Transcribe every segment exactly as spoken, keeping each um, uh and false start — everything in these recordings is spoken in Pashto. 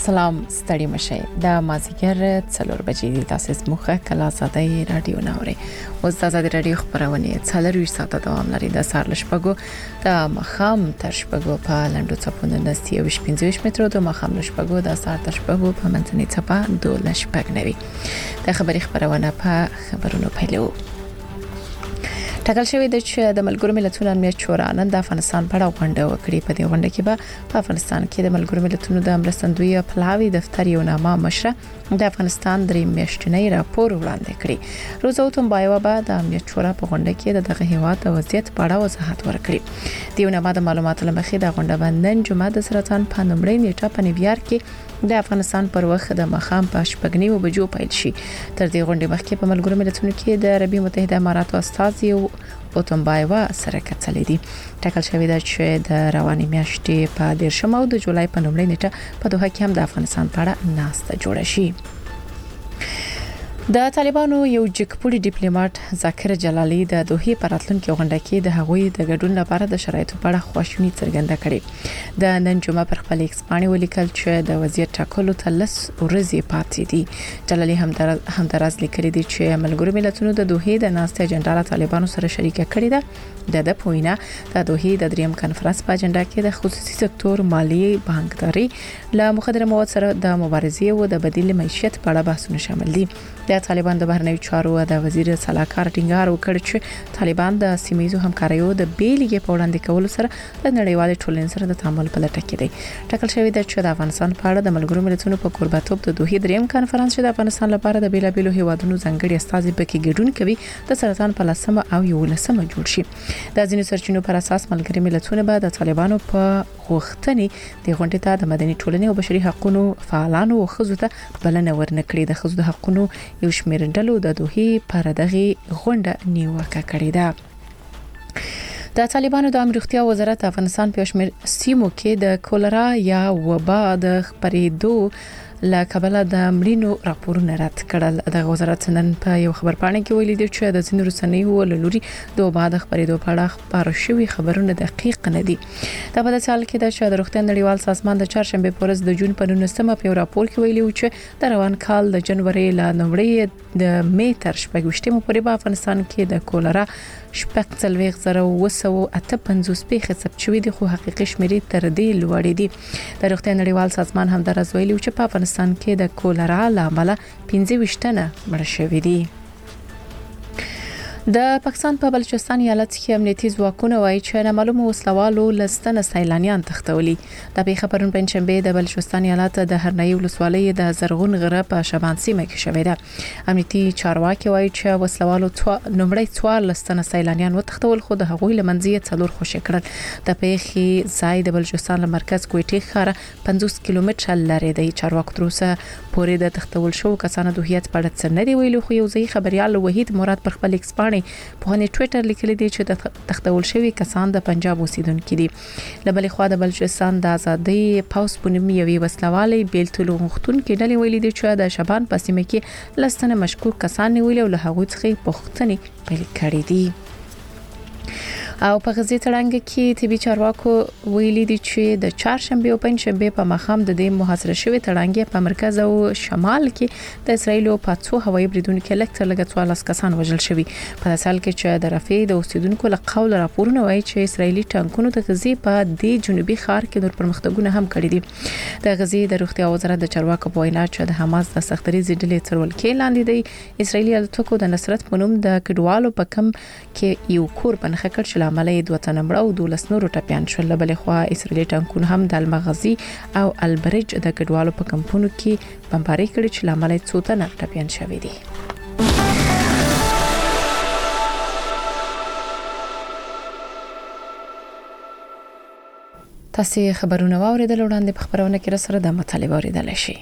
سلام ستړي مشه د مازیګر څلور بجې د تاسو مخه کلا ساده رادیو ناوړي اوس د زاد رادیو خبرونه څلور ساعته دوام لري د سار لشپګو د مخام تر شپګو په لندو چپونه نستي او پنځه مترو د مخام لشپګو د سار تر شپګو په منځني چپه د لشپګ نوي د خبري خبرونه په خبرونو پیلو ټاکل شوی د چې د ملګرو ملتونو امنیت شورا نن د افغانستان په اړه غونډه وکړي په دې غونډه کې به په افغانستان کې د ملګرو ملتونو د مرستندوی پلاوی دفتر یو نامه مشره د افغانستان درې میاشتنی راپور وړاندې کړی روزا اوتمبایوا به د امنیت شورا په غونډه کې د دغه هیواد د وضعیت په اړه وضاحت ورکړي د یو نامه د معلوماتو لمخې د غونډه باندې جمعه د سرطان په نومړی نیټه په نیویارک کې د افغانستان پر وخت د مخام په شپږنیو بجو پیل شي تر دې غونډې مخکې په ملګرو ملتونو کې د عربي متحده اماراتو استازي اوتمبایوا سره کتلې دي ټاکل شوی دی چې د رواني میاشتې په دیرشم او د جولای په لومړۍ نیټه په دوحه کې هم د افغانستان په اړه ناسته جوړه شي د طالبانو یو جګپوړي ډیپلوماټ ذاکر جلالی د دوحې په راتلونکي غونډه کې د هغوی د ګډون لپاره د شرایطو په اړه خواشیني څرګنده کړې د نن جمعه پر خپل ایکس باندې ولیکل چې د وزیر ټاکلو ته لس ورځې پاتې دي جلالی هم در هم دراز لیکلي دي چې ملګرو ملتونو د دوحې د ناستې اجنډا له طالبانو سره شریکه کړې ده د د پوینه د دوحې د دریم کانفرنس په اجنډا کې د خصوصي سکتور مالی بانکداري له مخدره مواد سره د مبارزې او د بدیل معیشت په اړه بحثونه شامل دي د طالبان د بهرنیو چارو د وزیر صلاحکار ټینګار وکړ چې طالبان د سیمایي همکاریو د بیلګې په وړاندې کولو سره د نړیوال ټولنې سره د تعامل په لټه کې دی ټاکل شوی دی چې د افغانستان په اړه د ملګرو ملتونو په قربتوب د دوحې دریم کانفرنس چې د افغانستان لپاره د بیلابیلو هیوادونو ځانګړي استازي پکې ګډون کوي د سرطان په لسمه او یولسمه جوړ شي د ځینو سرچینو پر اساس ملګري ملتونه به د طالبانو په غوښتنې د غونډې ته د مدني ټولنې او بشري حقوقو فعالانو او خزو ته بلنه ورنکړي د خزو د حقوقو یو شمېر ډلو د دوحې پر دغه غونډه نیوکه کړې ده د طالبانو د امنیتي وزارت افغانستان په شمیر سیمو کې د کولرا یا وبا د خبرېدو لا کابل د مړینو راپورونه رد کړل د وزارت نن په یو خبرپاڼه کې ویلي دی چې د ځینو رسنیو ولولوري د وبا د خبرېدو په اړه خبر شوی خبرونه دقیق نه دي د په سال کې د شاد روغتیا نړیوال سازمان د چهارشنبه پورز د جون په نولسمه په راپور کې ویلي و چې د روان کال د جنوري لا نومړی د می تر شپږشتمه پورې په افغانستان کې د کولرا شپږ څلويخ زره وسو اته پنځوس پیښې ثبت شوې دي خو حقيقي شمیرې تر دې لوړې دي د روغتیا نړیوال سازمان هم درز ویلي چې په افغانستان کې د کولرا لامل پنځه وشتنه مړ شوې دي د پاکستان په بلوچستان ایالت کې امنیتي ځواکونه وایي چې نامعلومه وسلوالو لستنه سیلانیان تختولي د به خبرون پنځشنبه د بلوچستان ایالت د هرنۍ ولسوالۍ د زرغون غره په شبان سیمه کې شوې ده امنیتي چارواکي وایي چې وسلوالو نومړی څوار لستنه سیلانیان وتختول خو د هغوی لمنځي څلور خوشی کړل د پیښې ځای د بلوچستان مرکز کوټي خاره پنځوس کیلومتره لري د چارواکو تروسه پورې د تختول شو کسانو د هیات په اړه څه نه دی ویلو خو یو ځای خبريال وحید مراد پر خپل ایکس په هني ټوئیټر لیکلي دي چې د تختول شوی کسان د پنجاب اوسیدونکو دي لبلې خو د بلوچستان د ازادي پاوس پونمي یوي وسلوالي بیلتلو غختون کې ډلې ویلي دي چې د شبان په سیمه کې لستنه مشکوک کسان نیول او له هغوی څخه پوښتنې پیل کړې دي او په غزي تړنګ کې طبي چارواکو ویلي دي چې د چهارشنبه او پنځشنبه په مخام د دې محاصره شوی تړنګ په مرکز او شمال کې د اسرایل په څو هوایي بریدونکو لکټر لګټوالاس کسان وژل شوی په سال کې چې د رفع د اوسیدونکو له قول راپورونه وایي چې اسرایلی ټانکونو د غزي په دې جنوبي ښار کې نور پرمختګونه هم کړي دي د غزي د روغتیا وزارت د چارواکو په وینا چې د حماس د سختري ځډلې ترول کې لاندې دی اسرایلی الټوکو د نصرت پونم د کډوالو په کم کې یو کور بنخ کړ عملي دوه تنمړه او دولس نورو ټپيان شول بلې خو اسرائیلي ټانکونه هم د المغزي او البرج د کډوالو په کمپونو کې بمباري کړي چې عملي څو تنه ټپيان شوي دي تاسو خبرونه واوریدل وړاندې په خبرونه کې را سره د مطالبه اوریدل شي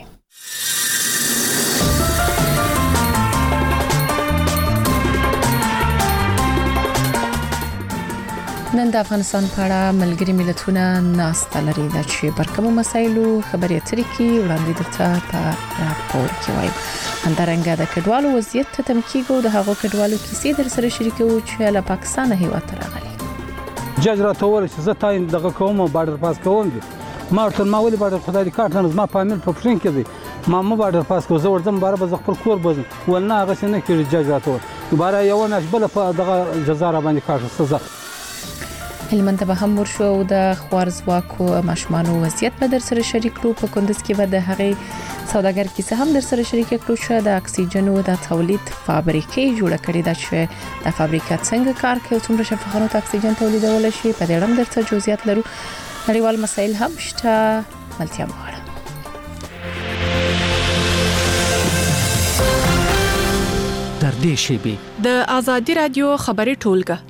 نن د افغانستان په اړه ملګري ملتونه ناسته لري د چې برکمو مسایلو خبري اترې کې وړاندې درته په راپور کې وایي همدارنګه د کډوالو وضعیت ته تمکیګو د هغو کډوالو کیسې در سره شریکو چې له پاکستان هیواد ته راغلي جج راته وویل چې زه تاین دغه کوم او بارډر پاس کوم دي ما ورته ما ولې بارډر خدای دې کار نه ما فامیل په پښین کې دی ما مو بارډر پاس کو زه ورځم بار به خپل کور بزم ولنه هغه څه نه کړی جزا ته دوباره یو نه بل په دغه جزا را باندې کار سزا. هلمند ته هم ورشو او د خوارزواکو ماشومانو وضعیت به در سره شریک کړو. په کندز کې به د هغې سوداګر کیسه هم در سره شریک کړو چې د اکسیجن او د تولید فابریکې جوړه کړې ده چې د فابریکه څنګه کار کوي او څومره شفافانو ته اکسیجن تولیدول شي. په دې اړه درته جزئیات لرو. نړیوال مسایل هم شته ملتیا مغواړه. در دې شیبه د آزادی رادیو خبري ټولګه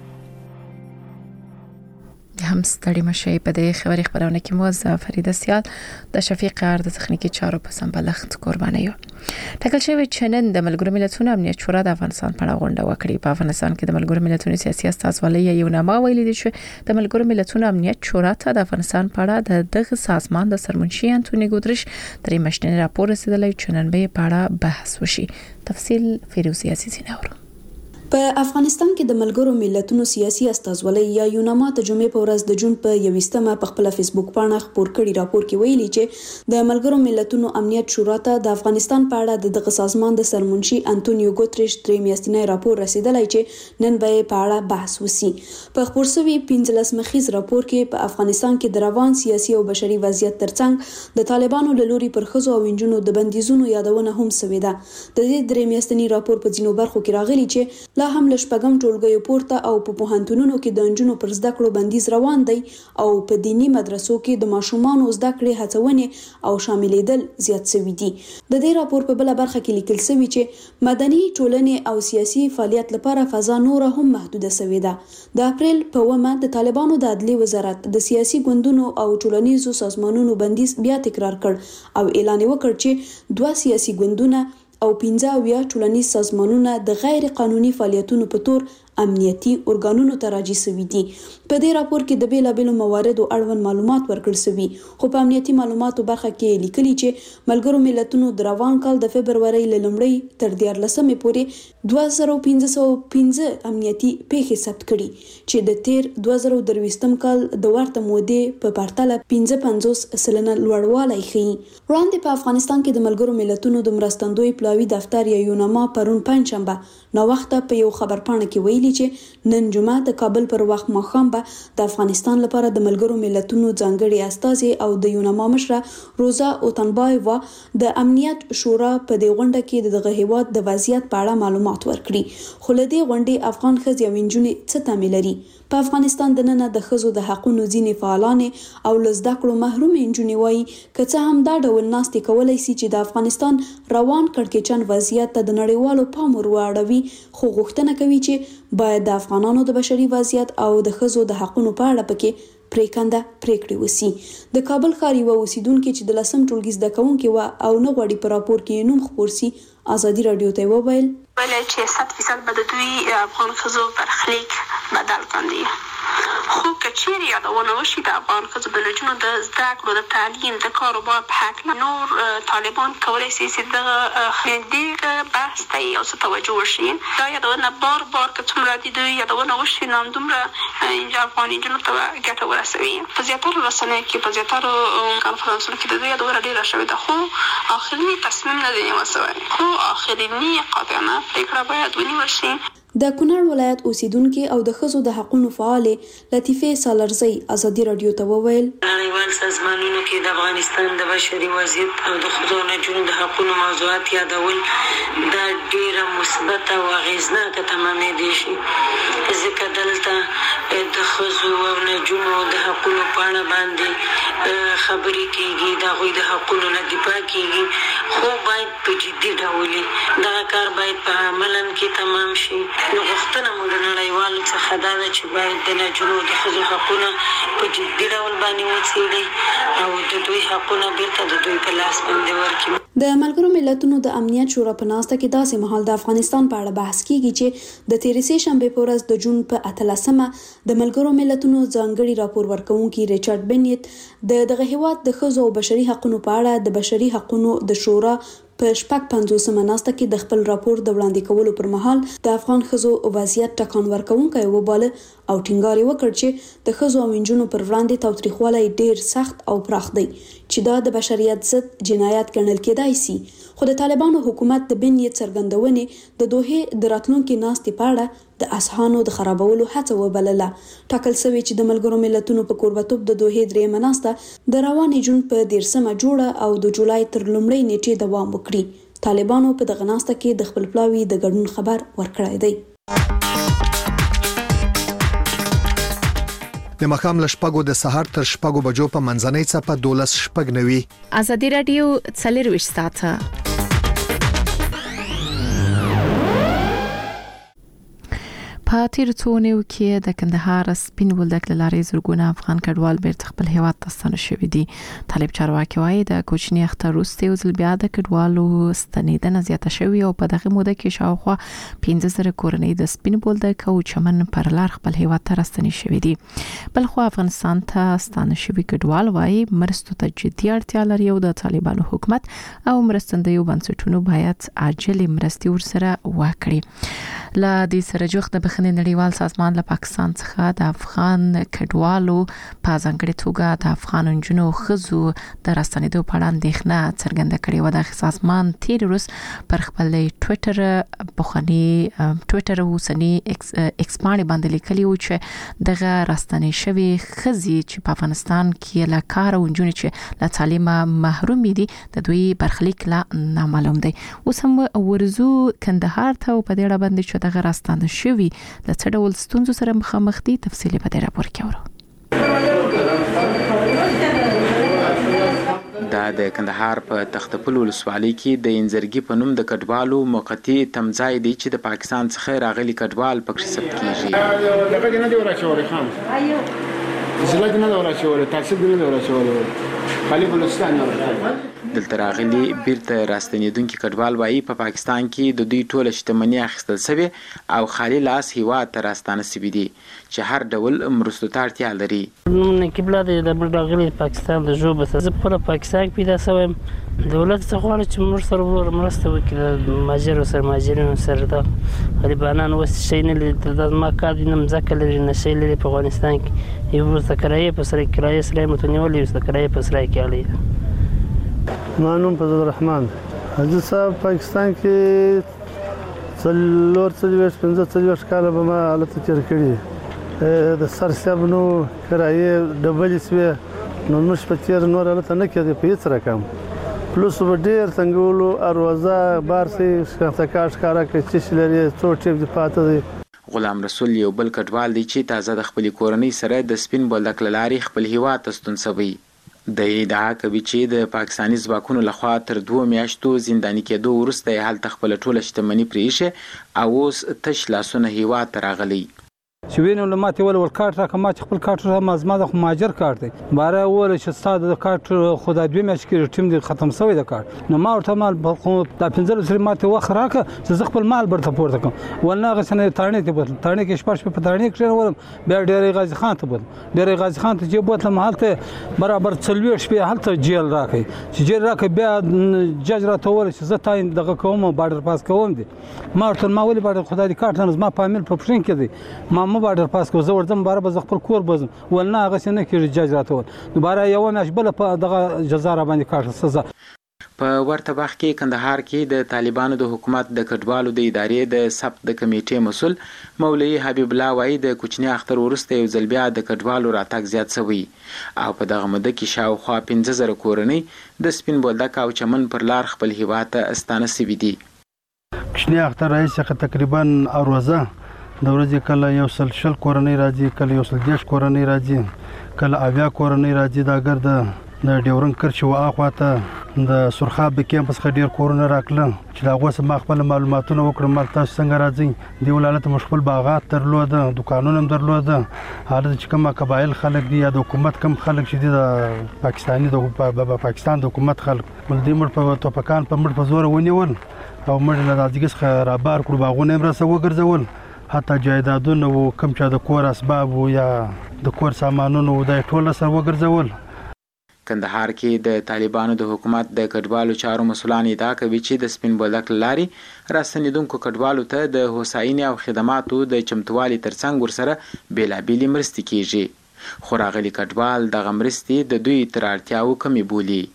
هم ستړي مشي په دې خبري خبرونه کې مو فریده سیال د شفیق ارد تخنیکی چارو په سمبلخت قرباني یو ټاکل شوی چنن د ملګرو ملتونو امنیت شورا د افغانستان په اړه غونډه وکړي. په افغانستان کې د ملګرو ملتونو سیاسي استازولۍ یو نامه ویلي دی چې د ملګرو ملتونو امنیت شورا ته د افغانستان په اړه د دغه سازمان د سرمنشي انټونی ګودرش درې مشتنی راپور رسیدلی چې نن به په اړه بحث وشي. تفصیل فیروزی عزیزی نورو. په افغانستان کې د ملګرو ملتونو سیاسي استازولۍ یا یوناما ته جمعې په ورځ د جون په یویشتمه په خپل فیسبوک باندې خبر کړي راپور کې ویلي چې د ملګرو ملتونو امنیت شورا ته د افغانستان په اړه د دغه سازمان د سرمنشي انټونیو ګوتریش درې میاشتنی راپور رسیدلی چې نن به په اړه بحث وسی. په خبر شوی پنځلس مخیز راپور کې په افغانستان کې د روان سیاسي او بشري وضعیت ترڅنګ د طالبانو له لوري پر ښځو او نجونو د بندیزونو یادونه هم شوې ده. د دې درې میاشتنی راپور په ځینو برخو کې راغلي چې لا هم له شپږم ټولګیو پورته او په پوهنتونونو کې د نجونو پر زده کړو بندیز روان دی او په دینی مدرسو کې د ماشومانو زده کړې هڅونې او شاملېدل زیات شوي دي. د دې راپور په بل برخه کې لیکل شوی چې مدني ټولنې او سیاسي فعالیت لپاره فضا نور هم محدوده شوې ده. د اپریل په اوومه د طالبانو د عدلي وزارت د سیاسي ګوندونو او ټولنیزو سازمانونو بندیز بیا تکرار کړ او اعلان وکړ چې دوه سیاسي ګوندونه او پنځه اویا ټولنیز سازمانونه د غیر قانوني فعالیتونو په تور امنیتي ارګانونو ته راجع شوي دي. په دې راپور کې د بیلابېلو مواردو اړوند معلومات ورکړل شوي خو په امنیتي معلوماتو برخه کې لیکلي چې ملګرو ملتونو د روان کال د فبرورۍ له لومړۍ تر دیارلسمې پورې دوه زره پنځه سوه پنځه امنیتي پیښې ثبت کړي چې د تیر دوه زره درویشتم کال د ورته مودې په پرتله پنځه پنځوس سلنه لوړوالی ښیي. وړاندې په افغانستان کې د ملګرو ملتونو د مرستندوی پلاوي دفتر یا یوناما پرون پنځشنبه نوښته په یو خبرپاڼه کې ویلي چې نن جمعه د کابل پر وخت ماښام به د افغانستان لپاره د ملګرو ملتونو ځانګړي استازي او د یوناما مشره روزا اوتنبایوا د امنیت شورا په دې غونډه کې دغه هیواد د وضعیت په اړه معلومات ورکړي. خو له دې غونډې افغان ښځې او نجونې څه تمه لري؟ په افغانستان د نن د ښځو د حقونو ځینې فعالان او له زده کړو محروم نجونې وایي که څه هم دا ډول ناستې کولی شي چې د افغانستان روان کړکېچن وضعیت ته د نړیوالو پام ور واړوي خو غوښتنه کوي چې باید د افغانانو د بشري وضعیت او د ښځو د حقونو په اړه پکې پریکنده پریکړې وسی. د کابل ښار یو اوسیدونکو چې د لسم ټولګي زده کوونکي و او نه غواړي په راپور کې نوم خپور سي آزادي رادیو ته وویل ولې چې صد فیصد به د دوی افغان ښځو برخلیک بدل کړي. خو کچېرې یادونه وشي د افغان ښځو د نجونو د زده کړو د تعلیم د کاروبار په هکله نور طالبان کولی شي چې دغه دغه بحث ته یو څه توجه وشي. دا یادونه بار بار که څومره د دوی یادونه وشي نو همدومره افغان نجونو ته ګټه ورسوي. په زیاترو رسنیو کې په زیاترو کنفرانسونو کې د دوی یادونه ډېره شوې ده خو آخري تصمیم نه دی نیول شوی خو آخریني قاطعانه پرېکړه باید ونیول شي. د کونړ ولایت اوسیدونکو او د ښځو د حقوقو فعالې لطیفه سالرزی آزادي رادیو ته وویل نړیوال سازمانونو کې د افغانستان د بشري وضعیت او د ښځو او نجونو د حقوقو موضوعات یادول دا ډېره مثبت او اغېزناکه تمامېدای شي ځکه دلته د ښځو او نجونو د حقوقو په اړه باندې خبرې کېږي د هغوی د حقوقو نه دفاع کېږي خو باید په جدي ډول دغه کار باید په عملاً کې تمام شي. نو غوښتنه مو د نړیوالو څخه دا ده چې باید د نجونو د ښځو حقونه په جدي ډول باندې وڅېړي او د دوی حقونه بیرته د دوی په لاس باندې ورکړي. د ملګرو ملتونو د امنیت شورا په ناسته کې داسې مهال د افغانستان په اړه بحث کیږي چې د تېرې سې شنبې په ورځ د جون په اتلسمه د ملګرو ملتونو ځانګړي راپور ورکوونکي ریچارډ بنیت د دغه هیواد د ښځو او بشري حقوقو په اړه د بشري حقوقو د شورا په شپږ پنځوسمه ناسته کې د خپل راپور د وړاندې کولو پر مهال د افغان ښځو وضعیت ټکان ورکوونکی وباله او ټینګار یې وکړ چې د ښځو او نجونو پر وړاندې تاوتریخوالی ډیر سخت او پراخ دی چې دا د بشریت ضد جنایت ګڼل کېدای شي. خو د طالبانو حکومت د بن یې څرګندونې د دوحې د راتلونکي ناستې په اړه د اصحانو د خرابولو هڅه وبلله. ټاکل شوی چې د ملګرو ملتونو په کوربتوب د دوحې درېیمه ناسته د روانې جون په دیرشمه جوړه او د جولای تر لومړۍ نیټې دوام وکړي. طالبانو په دغه ناسته کې د خپل پلاوي د ګډون خبر ورکړی دی. د مخام لشپګو د سحر تر شپګو بجو په منځنۍ څپه دولس شپګ نوي. ازادي رادیو څلرويشت ساعته په تیر څو نیو کې د کندهار سپین بولدک لارې زرګونه افغان کډوال بیرته خپل هیواد ته ستنه شوي دي. طالب چارواکي وايي د کوچني اختر وروسته یو ځل بیا د کډوالو ستنېدنه زیاته شوې او په دغه موده کې شاوخوا پنځه زره کورنۍ د سپین بولدک او چمن پر لار خپل هیواد ته راستنې شوي دي. بل خو افغانستان ته ستانه شوي کډوال وايي مرستو ته جدي اړتیا لري او د طالبانو حکومت او مرستندویو بنسټونو باید عاجل مرستې ورسره وکړي. لا دې سره جوخت د بخښنې نړیوال سازمان له پاکستان څخه د افغان کډوالو په ځانګړي توګه د افغان نجونو ښځو د راستنېدو په اړه اندېښنه څرګنده کړې و. د سازمان تیر ورځ پر خپل ټوئیټر بخښنې ټوئیټر اوسنی ایکس ایکس باندې باندې لیکلی و چې دغه راستنې شوی ښځې چې په افغانستان کې له کار او نجونې چې له تعلیم محروم دي د دوی برخلیک لا نامعلوم دی. اوس هم ورزو کندهار ته په دې اړه باندې چې دغه راستنه شوی د څه ډول ستونزو سره مخامخ دي تفصیلی په دې راپور کې اورو. دا د کندهار په تختپل ولسوالۍ کې د انزرګي په نوم د کډوالو موقتی تمځای دی چې د پاکستان څخه راغلي کډوال پکې ثبت کیږي. لکه نه دی ورچول خام زلګ نه ورچول تاسو نه ورچول خالي بلوچستان نه ورچول. دلته راغلي بیرته راستنېدونکي کډوال وايي په پاکستان کې د دوی ټوله شتمنۍ اخیستل شوې او خالي لاس هیواد ته راستانه شوي دي چې هر ډول مرستو ته اړتیا لري. نوم قبله د راغلي پاکستان د ژوبه زه په پاکستان کې پیدا شوم. دولت څخه غواړي چې موږ سره مرسته وکړي د ماجرو سره ماجرینو سره د غریبانو وس شي نه لري د ما کار دي نه مځکه لري نه شي لري په افغانستان کې یو ورته کرایه په سره کرایه سره متنیول یو سره کرایه په سره کې علي. مانوم فضل الرحمن حاجی صاحب پاکستان کې څلور څلوېښت پنځه څلوېښت کاله به ما هلته تېر کړي د سر صاحب نو کرایې ډبلې شوې نو موږ په تېر نور هلته نه کېدی په هېڅ رقم پلوس به ډېر تنګولو اروازه بارسي ښکته ښکاره کړي چې لري څو ټیپ دې پاته دی. غلام رسول یو بل کډوال دی چې تازه د خپلې کورنۍ سره د سپین بولدک له لارې خپل هیواد ته ستون شوی. د ادعا کوي چې د پاکستاني ځواکونو لخوا تر دوه میاشتو زنداني کېدو وروسته یې هلته خپله ټوله شتمني پرېښې او اوس تش لاسونه هیواد ته راغلی. چې وینم له ماتې ول ول کارت راکړه ما چې خپل کارت راکړه زما د مهاجر کارت دی باره وویل چې ستا د کارت خو دا دوې میاشتې کېږي ټیم دی ختم شوی د کارت نو ما ورته مال دا پنځلس ورځې ماته وخت راکړه چې زه خپل مال برته پورته کړم ول نه هغسې نه تاڼې ته بوتلم تاڼې کې شپږ شپې په تاڼې کښېنولم بیا ډېری غازي خان ته بوتلم ډېری غازي خان ته چې بوتلم هلته برابر څلوېښت شپې هلته جیل راکړئ چې جیل راکړئ بیا جج راته وویل چې زه تا دغه کوم باډر پاس کوم دی ما ورته ما ولې باډر خدای دې کارت نه زما فامیل په پښین کې دی ما مه باډر پاس کوم ورځم باره به زه خپل کور بزم ول نه هغسې نه کېږي جج راته وویل دوباره یوه میاشت بله په دغه جزا را باندې کاټه سزا. په ورته وخت کې کندهار کې د طالبانو د حکومت د کډوالو د ادارې د ثبت د کمیټې مسؤل مولوي حبیب الله وایي د کوچني اختر وروسته یو ځل بیا د کډوالو راتګ زیات شوی او په دغه موده کې شاوخوا پنځه زره کورنۍ د سپین بولدک او چمن پر لار خپل هیواد ته ستانه شوي دي. کوچني اختر رئیس څخه تقریبا اروزه د ورځې کله یو سل شل کورنۍ راځي کله یو سل دېرش کورنۍ راځي کله اویا کورنۍ راځي دا ګرده د ډیورنډ کرښې واخوا ته د سرخاب د کیمپ څخه ډېر کورونه راکړل چې د هغو څخه ما خپل معلوماتونه وکړم ما تاسو څنګه راځئ دې ولایت موږ خپل باغات درلوده دوکانونه هم درلوده هلته چې کومه قبایل خلک دي یا د حکومت کم خلک چې دي د پاکستاني د پاکستان د حکومت خلک دې موږ په توپکان په موږ په زوره ونیول او موږ له دغه څخه رابار کړو باغونه یې راسه وګرځول حتی جایدادونه و کوم چې د کور اسباب و یا د کور سامانونه و دا ټول سره وګرځول. کندهار کې د طالبانو د حکومت د کډوالو چارو مسولان ادعا کوي چې د سپین بولدک لاري راستنیدونکو کډوالو ته د هوساینې او خدماتو د چمتووالي ترڅنګ ورسره بیلابېلې مرستې کیږي خو راغلي کډوال دغه مرستې د دوی تر اړتیاوو کمې بولي.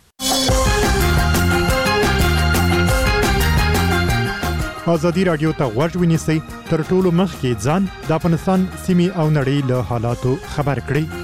ازادي رادیو ته غوږ ونیسئ تر ټولو مخکې ځان د افغانستان سیمې او نړۍ له حالاتو خبر کړئ.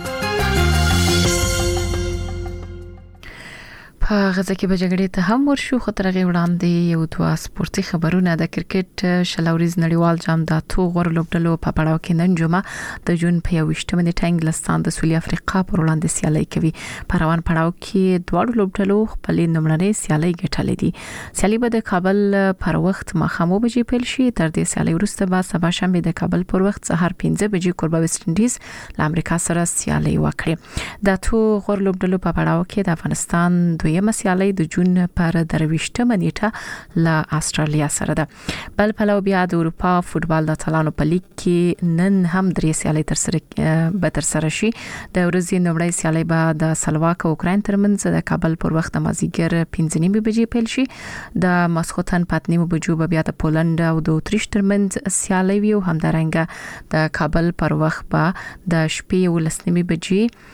په غزه کې به جګړې ته هم ورشو خو تر هغې وړاندې یو دوه سپورتي خبرونه. د کرکټ شلوريز نړیوال جام د اتو غوړ لوبډلو په پړاو کې نن جمعه د جون په یوویشتمه نیټه انګلستان د سویلي افریقا پر وړاندې سیالي کوي. په روان پړاو کې دواړو لوبډلو خپلې لومړنۍ سیالي ګټلې دي. سیالي به د کابل پر وخت ماښام اوه بجې پیل شي. تر دې سیالي وروسته به سبا شنبه د کابل پر وخت سهار پنځه بجې کوربه ویسټ انډیز له امریکا سره سیالي وکړي. د اتو غوړ لوبډلو په پړاو کې د افغانستان دویمه سیالي د جون پر درویشتمه نیټه له استرالیا سره ده. بل پلو بیا د اروپا فوتبال د اتلانو په لیګ کې نن هم درې سیالي تر سره به تر سره شي. د ورځې لومړی سیالي به د سلواک او اوکراین ترمنځ د کابل پر وخت د مازیګر پنځه نیمې بجې پیل شي. د ماسخوتن په اته نیمو بجو به بیا د پولند او د اتریش ترمنځ سیالي وي او همدارنګه د کابل پر وخت به د شپې ولس نیمې بجې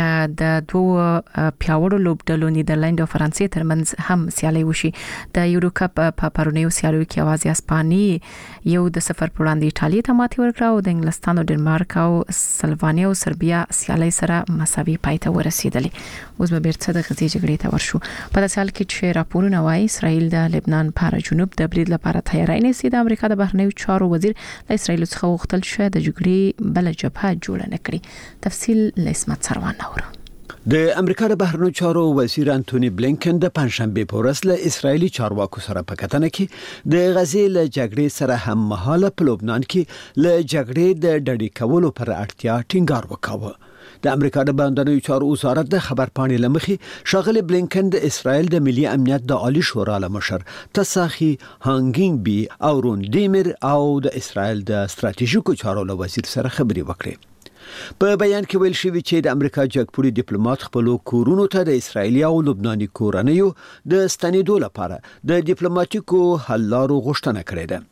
د دوه پیاوړو لوبډلو نیدرلند او فرانسې ترمنځ هم سیالي وشي. د یورو کپ په پرونیو سیالیو کې اوازې اسپانیې یو د صفر پر وړاندې ایټالیا ته ماتې ورکړه او د انګلستان او ډنمارک او سلوانیا او سربیا سیالي سره مساوي پای ته ورسېدلې. اوس به بیرته د غزې جګړې ته ورشو. په داسې حال کې چې راپورونه وايي اسرائیل د لبنان پر جنوب د برید لپاره تیاری نیسي. د امریکا د بهرنیو چارو وزیر له اسرائیل څخه وغوښتل شو د جګړې بل جبهه جوړه نکړي. تفصیل لسمت سروان نور. د امریکا د بهرنیو چارو وزیر انټونی بلینکن د پنځشنبه په ورځ له اسرایلی چارواکو سره په کتنه کې د غزې له جګړې سره هم مهاله په لبنان کې له جګړې د ډډې کولو پر اړتیا ټینګار وکاوه. د امریکا د بهرنیو چارو وزارت د خبر پاڼې لمخې شاغلی بلینکن د اسرائیل د ملي امنیت د عالی شورا لمشر تساخي هانګینګ بي او رون دیمر او د اسرائیل د ستراتیژیکو چارو له وزیر سره خبرې وکړې. په بیان کې ویل شوی چې د امریکا جګپوړي ډیپلوماټ خپل کورونو ته د اسرایلی او لبناني کورنیو د ستنېدو لپاره د ډیپلوماټیکو حل لارو غوښتنه کړې ده.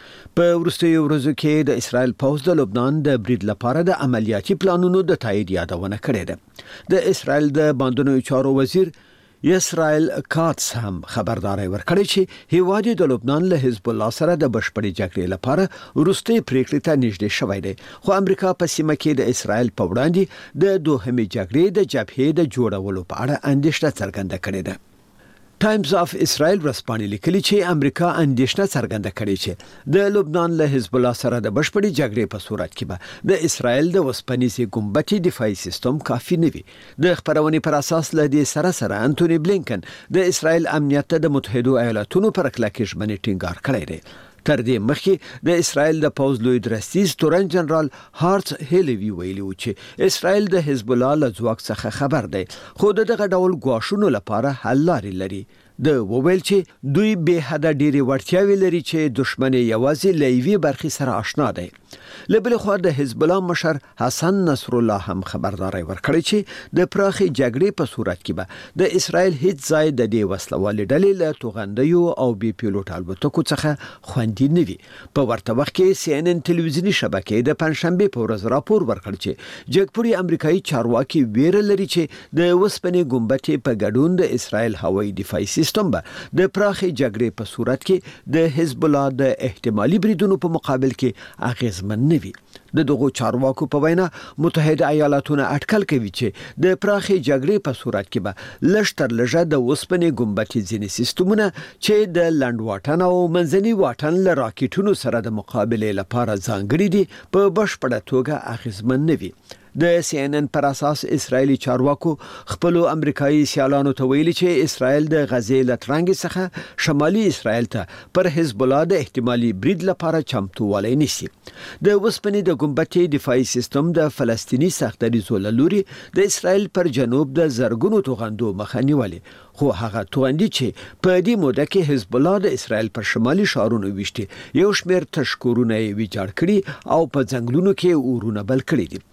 په وروستیو ورځو کې د اسرایل پوځ د لبنان د برید لپاره د عملیاتي پلانونو د تایید یادونه کړې ده. د اسرایل د باندنیو چارو وزیر اسرائیل کاتس هم خبرداري ورکړي چې هیواد د لبنان له حزب الله سره د بشپړې جګړې لپاره وروستي پریکړې ته نږدې شوی دی. خو امریکا په سیمه کې د اسرائیل په وړاندې د دوهمې جګړې د جبهې د جوړولو په اړه اندېښنه څرګنده کړې ده. ټایمز اف اسرائیل ورسپانې لیکلي چې امریکا اندېښنه څرګنده کړې چې د لبنان له حزب الله سره د بشپړې جګړې په صورت کې به د اسرائیل د وسپنیزې ګمبتي دفاعي سیستم کافي نه وي. د خبرونې پر اساس له دې سره سره انټونی بلینکن د اسرائیل امنیت د متحده ایالاتونو پر کلکې ژمنې ټینګار کړی دی. تر دې مخکې د اسرائیل د پوز لوی درستیز تورن جنرال هارت هیلوی ویلي و چې اسرائیل د حزب الله له ځواک څخه خبر دی خو دغه ډول غواښونو لپاره حل لارې لري. د وویل چې دوی به حد ډېری وړتیاوي لري چې دښمن یوازې لایوي برخي سره آشنا دی. لبل خو د حزب الله مشر حسن نصر الله هم خبرداري ورکړي چې د پراخي جګړې په صورت کې به د اسرائیل هیڅ ځای د دې وسلوال ډلې له توغندیو او بي پیلوټ الوتکو څخه خوندي نه وي. په ورته وخت کې سی ان ان ټلویزیونی شبکې د پنځشنبه په ورځ راپور ورکړ چې جګپوري امریکایي چارواکي ویره لري چې د وسپنې ګمبتې په ګډون د اسرائیل هوایي دفاعي سیستم به د پراخي جګړې په صورت کې د حزب الله د احتمالي بریدونو په مقابل کې اغیزمن نه وي. د دغو چارواکو په وینا متحده ایالاتونه اټکل کوي چې د پراخي جګړې په صورت کې به لږ تر لږه د وسپنې ګمبتې ځینې سیستمونه چې د لنډ واټن او منځني واټن له راکټونو سره د مقابله لپاره ځانګړي دي په بشپړه توګه اغیزمن نه وي. د سی ان ان پر اساس اسرایلی چارواکو خپل امریکایي سیالانو ته ویلي چې اسرائیل د غزې لټرنګ څخه شمالي اسرائیل ته پر حزب الله د احتمالي برید لپاره چمتووالی نیسي. د وسپنې د ګمبتې دفاعي سیستم د فلسطینی سختدریزو لوري د اسرائیل پر جنوب د زرګونو توغندو مخه نیولې. خو هغه توغندي چې په دې موده کې حزب الله د اسرائیل پر شمالي ښارونو ویشتي یو شمېر تشکورونه یې ویجاړ کړي او په ځنګلونو کې اورونه بل کړي دي. حزب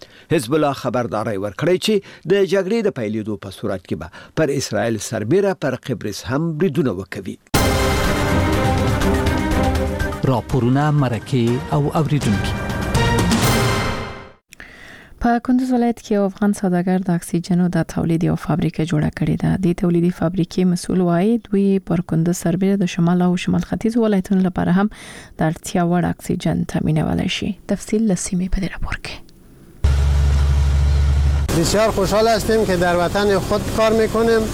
حزب الله خبرداري ورکړی چې د جګړې د پیلېدو په صورت کې به پر اسرائیل سربېره پر قبرس هم بریدونه وکوي. راپورونه مرکه او اوریدونکو. په کندوز ولایت کې افغان سوداګر د اکسیجنو د تولید یو فابریکه جوړه کړې ده. د تولیدي فابریکې مسؤل وايي دوی پر کندوز سربېره د شمال او شمال ختیځ ولایتونو لپاره هم د اړتیا وړ اکسیجن تامینولی شي. تفصیل له سیمې په دې راپور کې. بسیار خوشحال هستیم که در وطن خود کار میکنیم.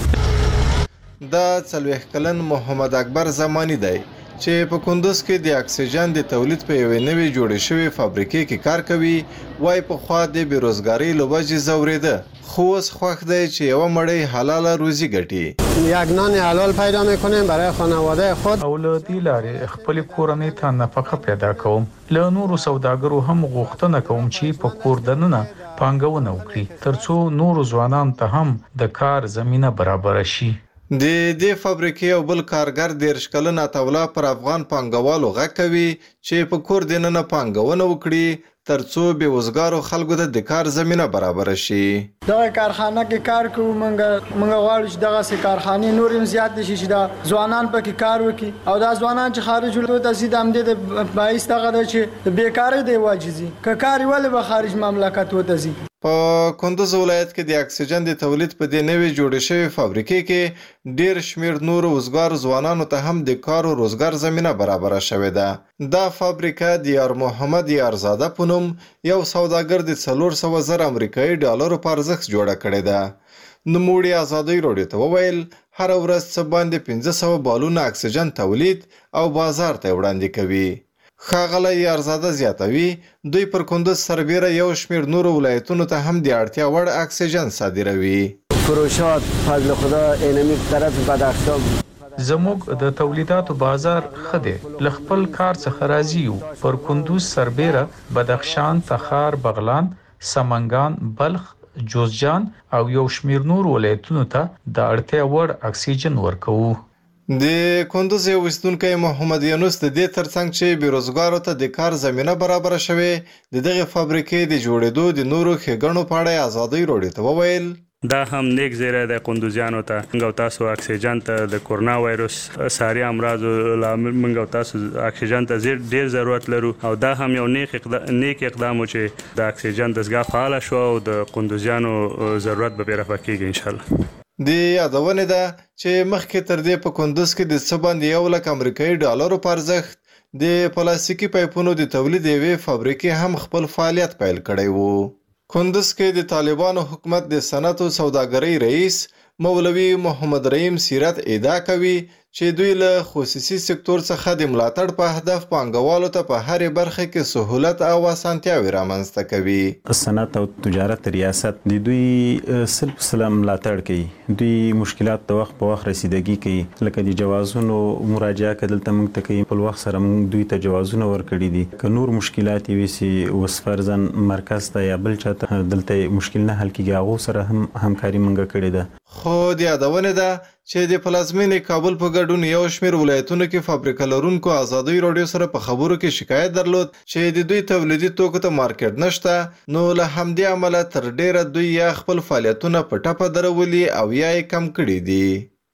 دا څلوېښت کلن محمد اکبر زمانی دی چې په کندوز کې د اکسیجن د تولید په یوې نوې جوړې شوې فابریکې کې کار کوي. وای په خوا د بیروزګارۍ له وجې ځورېده، خو اوس خوښ دی چې یوه مړۍ حلاله روزي ګټي. یک نان حلال پیدا میکنیم برای خانواده خود او له دې لارې خپل کورنۍ ته نفقه پیدا کوم. له نورو سوداګرو هم غوښتنه کوم چې په کور دننه پانګونه وکړي ترڅو نورو ځوانانو ته هم د کار زمينه برابر شي. د دې فابریکې یو بل کارګر دېرش کلن عطاالله پر افغان پانګوالو غږ کوي چې په کور دننه پانګونه وکړي ترڅو بېوزګارو خلکو ته د کار زمینه برابر شي. دغه کارخانه کې کار کوو، موږ موږ غواړو چې دغسې کارخانې نور هم زیات شي چې دا ځوانان پکې کار وکړي او دا ځوانان چې خارج ولایت ته ځي د همدې د باعث دغه ده چې د بېکارۍ د وجې ځي. که کار یې ولې به خارج مملکت ته ځي. په کندوز ولایت کې د اکسیجن د تولید په دې نوې جوړې شوې فابریکې کې ډېر شمېر نورو وزګارو ځوانانو ته هم د کار او روزګار زمینه برابره شوې ده. دا فابریکه د یار محمد یارزاده په نوم یو سوداګر د څلور سوه زره امریکایي ډالرو په ارزښت جوړه کړې ده. نوموړي ازادۍ راډیو ته وویل هره ورځ څه باندې پنځه سوه بالونه اکسیجن تولید او بازار ته وړاندې کوي. ښاغلی یارزاده زیاتوي دوی پر کندوز سربېره یو شمېر نورو ولایتونو ته هم د اړتیا وړ اکسیجن صادروي. فروشات فضل خدا اینمی طرف بدخشان زموږ د تولیداتو بازار ښه دی. له خپل کار څخه راضي یو. پر کندوز سربېره بدخشان، تخار، بغلان، سمنګان، بلخ، جوزجان او یو شمېر نور ولایتونو ته د اړتیا وړ اکسیجن ورکوو. د کندوز یو اوسیدونکی محمد یونس د دې ترڅنګ چې بیروزګارو ته د کار زمینه برابره شوې د دغې فابریکې د جوړېدو د نورو ښېګڼو په اړه ازادۍ راډیو ته وویل دا هم نیک زیری د کندوزیانو ته. موږ تاسو اکسیجن ته د کورونا وایروس ساري امراض لامل موږ تاسو اکسیجن ته ډیر ضرورت لرو او دا هم یو نیک اقدام نیک اقدام چې د اکسیجن دستګاه فعال شو او د کندوزیانو ضرورت به رفع کیږي ان شاء الله. د یادونه ده چې مخکې تر دې په کندوز کې د څه باندې یو لک امریکایي ډالرو په ارزښت د پلاستیکي پایپونو د تولید یوې فابریکې هم خپل فعالیت پیل کړی وو. کندوز کې د طالبانو حکومت د صنعت او سوداګرۍ رئیس مولوي محمد رحیم سیرت ادعا کوي چې دوی له خصوصي سکتور څخه د ملاتړ په هدف پانګوالو ته په هرې برخه کې سهولت او اسانتیاوې رامنځته کوي. صنعت او تجارت ریاست د دوی سلب سلام ملاتړ کوي. دوی مشکلات د وخت په وخت رسیدګي کوي لکه د جوازونو مراجعه کول ته موږ ته کوي. په وخت سره موږ دوی ته جوازونه ورکړي دي. که نور مشکلات وي سي وسفرزن مرکز ته یا بل چاته دلته مشکل نه حل کیږي هغه سره هم همکاري موږ کړې ده. خو د یادونه ده چې د پلازمینې کابل په ګډون یو شمېر ولایتونو کې فابریکه لرونکو ازادۍ راډیو سره په خبرو کې شکایت درلود چې د دوی تولیدي توکو ته مارکیټ نشته. نو له همدې امله تر ډیره دوی یا خپل فعالیتونه په ټپه درولي او یا یې کم کړي دي.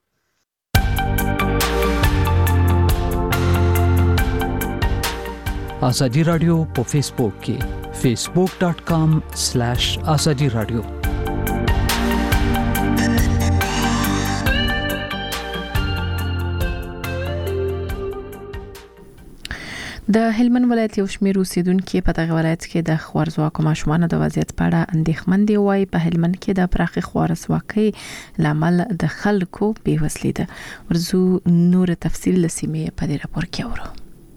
ازادي رادیو په فیسبوک کې facebook dot com slash azadi radio. د هلمند ولایت یو شمېر اوسیدونکو په دغه ولایت کې د خوارزواکو ماشومانو د وضعیت په اړه اندېښمن دي. وایي په هلمند کې د پراخې خوارزواکۍ لامل د خلکو بېوزلي ده. ورځو نور تفصیل له سیمې په دې راپور کې اورو.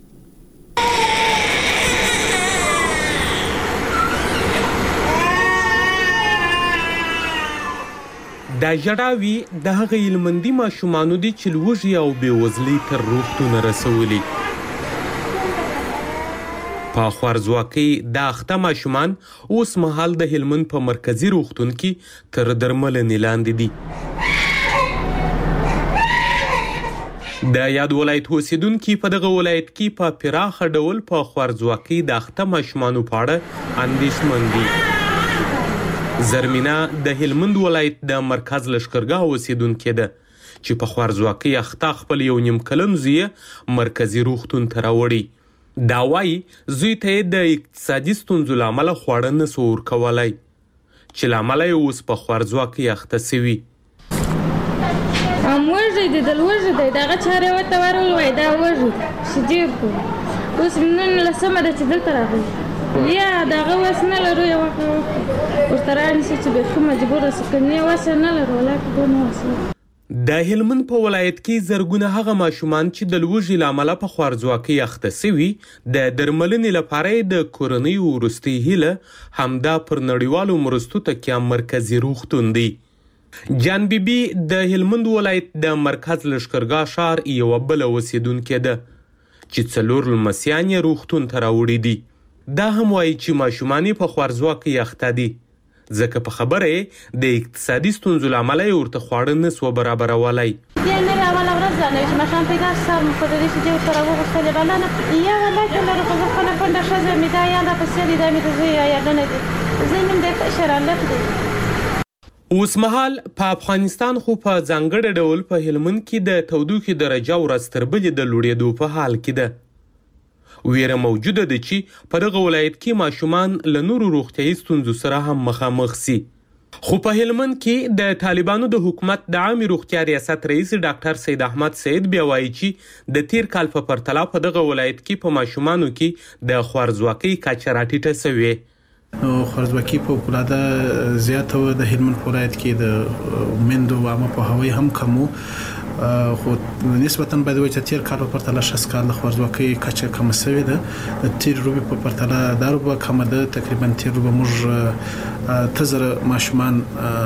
دا ژړاوي د هغه هلمندي ماشومانو دي چې لوږې او بېوزلۍ تر روغتونه رسولي. په خوارزواکۍ د اخته ماشومان اوس مهال د هلمند په مرکزي روغتون کې تر درملنې لاندې دي. د یاد ولایت اوسیدونکي په دغه ولایت کې په پراخه ډول په خوارزواکۍ د اخته ماشومانو په اړه اندېښمن دي. زرمینه د هلمند ولایت د مرکز لشکرګاه اوسیدونکې ده چې په خوارځواکۍ اخته خپل یو نیم کلن زوی مرکزي روغتون ته راوړي. دا وایي زوی ته یې د اقتصادي ستونزو له امله خواړه نسو ورکولی چې له امله یې اوس په خوارځواکۍ اخته سوي. ام وږی دی دل وږی دی دغه چارې ورته ورول وایي دا وږی شیدې خوري اوس نن لسمه ده چې دلته راغلی یا دغه وس نه لرو یو ورته رانیسي چې بیخي مجبوره سو که نه وس یې نه لرو ولاکې دونه وس. د هلمند په ولایت کې زرګونه هغه ماشومان چې د لوږې له امله په خوارځواکۍ اخته سوي د درملنې لپاره یې د کورنیو وروستۍ هیله همدا پر نړیوالو مرستو تکیه مرکزي روغتون دی. جان بیبي د هلمند ولایت د مرکز لشکرګاه ښار یوه بله اوسیدونکې ده چې څلور لمسیان یې روغتون ته راوړي دي. دا هم وایي چې ماشومان یې په خوارځواکۍ اخته دي ځکه په خبره یې د اقتصادي ستونزو له امله یې ورته خواړه نسوه برابرولی. بیا نوې اوله ورځ ده نوې چې ماښام پیدا شو سهار مو خو د دې شیدې ورته راوغوښتلې بلنه یا والله که لرو خو زه خپله کونډه ښځه مې دا یا راپسې دی دا مې د زوی یادونه دي زوی نوم دی کشر هلک دی. اوس مهال په افغانستان خو په ځانګړي ډول په هلمند کې د تودوخې درجه ورځ تر بلې د لوړېدو په حال کې ده. ویره موجوده ده چې په دغه ولایت کې ماشومان له نورو روغتیایي ستونزو سره هم مخامخ سي. خو په هلمند کې د طالبانو د حکومت د عامې روغتیا ریاست رئیس ډاکټر سید احمد سید بیا وایي چې د تیر کال په پرتله په دغه ولایت کې په ماشومانو کې د خوارځواکۍ کچه راټیټه سوې. خوارځواکي په فوقالعاده زیاته وه د هلمند په ولایت کې د میندو عامه پوهاوی هم کم و خو نسبتا باید وایي چې تیر کال په پرتله شصت کال د خوارځواکۍ کچه کمه سوې ده. د تیر روبې په پرتله دا روبه کمه ده. تقریبا تیر روبه موږ اته زره ماشومان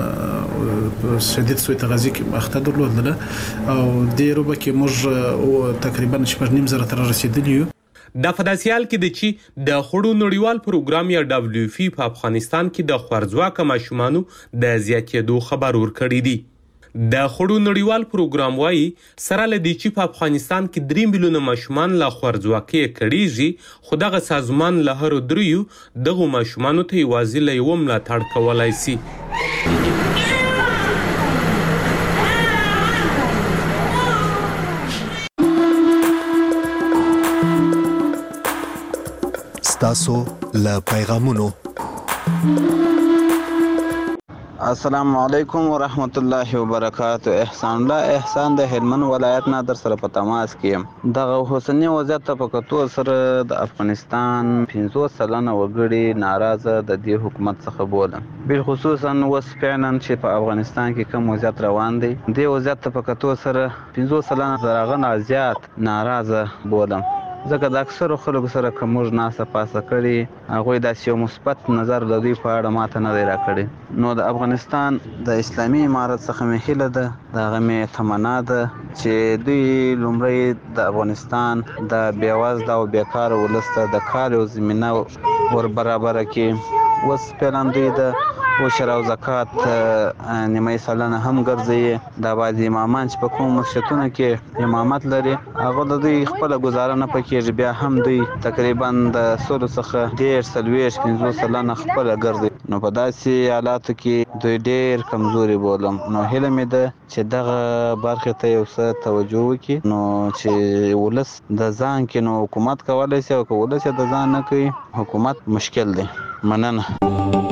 شدید سوء تغذیې کې اخته درلودله او دې روبه کې موږ تقریبا شپږ نیم زره ته رسېدلي یو. دا په داسې حال کې ده چې د خوړو نړیوال پروګرام یا ډبلیو اف پی په افغانستان کې د خوارځواکه ماشومانو د زیاتېدو خبر ورکړی دی. د خوړو نړیوال پروګرام وایي سره له دې چې په افغانستان کې درې میلیونه ماشومان له خوارځواکۍ کړیږي خو دغه سازمان له هرو دریو دغو ماشومانو ته یوازې له یوه ملاتړ کولی سي. ستاسو له پیغامونو. السلام علیکم ورحمت الله وبرکاته. احسان الله احسان د هلمند ولایت نه در سره په تماس کې یم. دغه اوسنی وضعیت ته په کتو سره د افغانستان پنځوس سلنه وګړي ناراضه د دې حکومت څخه بولم، بالخصوصا اوس فعلا چې په افغانستان کې کوم وضعیت روان دی. دې وضعیت ته په کتو سره پنځوس سلنه تر هغه نه زیات ناراضه بولم ځکه د اکثرو خلکو سره که موږ ناسته پاسته کړي هغوی داسې یو مثبت نظر د دوی په اړه ماته نه دی راکړی. نو د افغانستان د اسلامي امارت څخه مې هیله ده، د هغه مې تمنا ده چې دوی لومړی د افغانستان د بېوزله او بیکاره ولس ته د کار یو زمینه ور برابره کړي. اوس فعلا دوی د عشر او زکات نیمه سلنه هم ګرځي. دا بعضې امامان چې په کومو مسجدونو کې امامت لري هغه د دوی خپله ګزاره نه پکېږي، بیا هم دوی تقریبا د سلو څخه ډېر څلوېښت پنځوس سلنه خپله ګرځي. نو په داسې حالاتو کې دوی ډېر کمزوري بولم. نو هیله مې ده چې دغه برخې ته یو څه توجه وکړي نو چې ولس د ځان کې نو حکومت کولی شي، او که ولس یې د ځان نه کوي حکومت مشکل دی. مننه.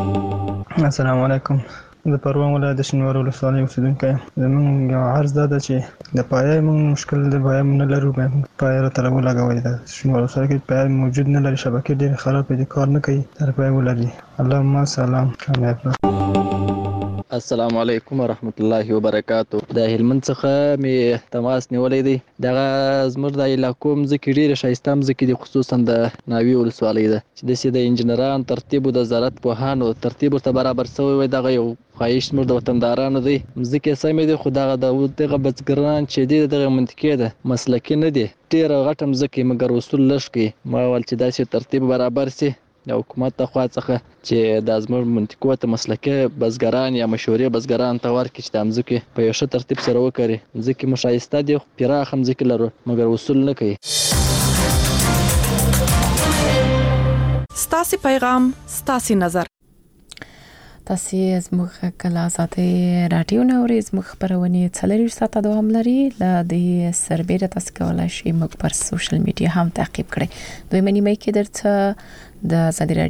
السلام علیکم. د پروان ولایت د شینوارو ولسوالۍ اوسېدونکی یم. زموږ یو عرض دا ده چې د پایې موږ مشکل د پایې موږ نه لرو، پایې راته راولګوئ. د شینوارو ولسوالۍ کې پایې موجود نه لري، شبکې ډېرې خرابې دي، کار نه کوي، تر پایې ولري. اللهم سلام. کامیاب. السلام علیکم ورحمت الله وبرکاتو. د هلمند څخه مې تماس نیولی دی. دغه زموږ د علاقو مځکې ډېرې ښایسته مځکې دي، خصوصا د ناوې ولسوالۍ ده چې داسې د انجینران ترتیب د زراعت پوهانو ترتیب ورته برابر شوی وای. دغه یو خواهش زموږ د وطندارانو دی. مځکې سمې دي خو دغه دغه بزګران چې دي دغه منطقې ده مسلکي نه دي، ډېره غټه مځکې مګر وصول لږ کوي. ما ویل چې داسې ترتیب برابر سي د حکومت د خوا څخه چې دا زموږ منطقو ته مسلکي بزګران یا مشورې بزګران ته ورکړي چې دا مځکې په یو ښه ترتیب سره وکري. مځکې مو ښایسته دي، پراخه مځکې لرو مګر وصول نه کوي. ستاسې پیغام ستاسې نظر. تاسو زموږ کله ذاتي رادیو نوري زموږ خبرونه څلوري ساعته دوام لري ل دې سربېره تاسو کولای شئ موږ پر سوشل میډیا هم تعقیب کړئ دوی منی مې کې درته د ازادي